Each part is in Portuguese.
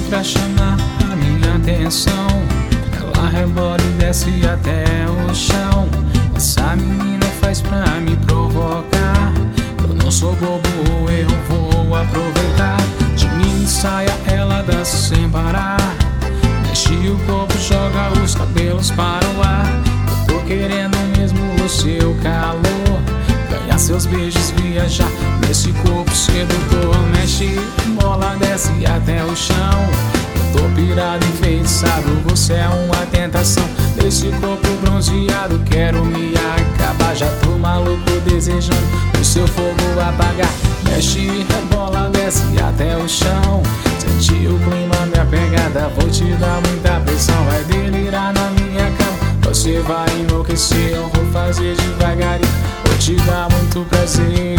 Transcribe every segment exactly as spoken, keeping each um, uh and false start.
pra chamar a minha atenção. Ela rebola e desce até o chão. Essa menina faz pra me provocar. Eu não sou bobo, eu vou aproveitar. De mini saia ela dança sem parar. Mexe o corpo, joga os cabelos para o ar. Eu tô querendo mesmo o seu calor. Ganhar seus beijos, viajar nesse corpo sedutor. Mexe, bola, desce até o chão. Eu tô pirado, enfeitiçado, você é uma tentação. Desse corpo bronzeado quero me acabar. Já tô maluco desejando o seu fogo apagar. Mexe, rebola, desce até o chão. Senti o clima, minha pegada, vou te dar muita pressão. Vai delirar na minha cama, você vai enlouquecer. Eu vou fazer devagarinho, vou te dar muito prazer.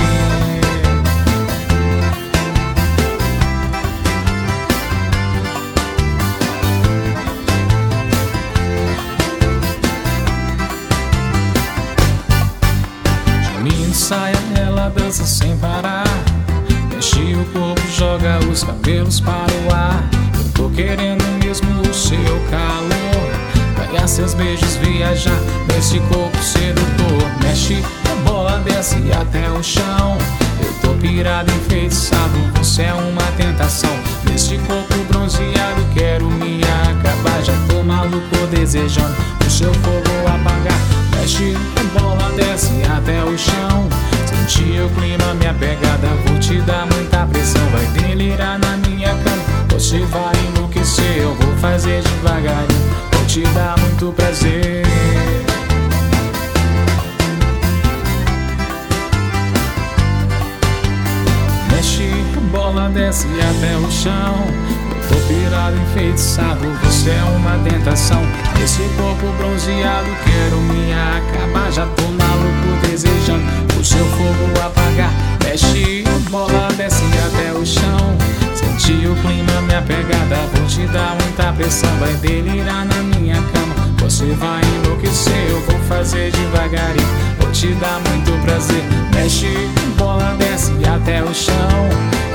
Mini saia, ela dança sem parar. Mexe o corpo, joga os cabelos para o ar. Eu tô querendo mesmo o seu calor. Ganhar seus beijos, viajar nesse corpo sedutor. Mexe, a bola desce até o chão. Eu tô pirado, enfeitiçado, você é uma tentação. Nesse corpo bronzeado quero me acabar. Já tô maluco desejando o seu fogo apagar. Mexe, a bola desce até o chão. Senti o clima, minha pegada, vou te dar muita pressão. Vai delirar na minha cama, você vai enlouquecer. Eu vou fazer devagarinho, vou te dar muito prazer. Mexe, a bola desce até o chão. Eu tô pirado, enfeitiçado, você é uma tentação. Esse corpo bronzeado quero me acabar. Já tô maluco desejando o seu fogo apagar. Mexe, a bola desce até o chão. Senti o clima, minha pegada, vou te dar muita pressão. Vai delirar na minha cama, você vai enlouquecer. Eu vou fazer devagarinho, vou te dar muito prazer. Mexe, a bola desce até o chão.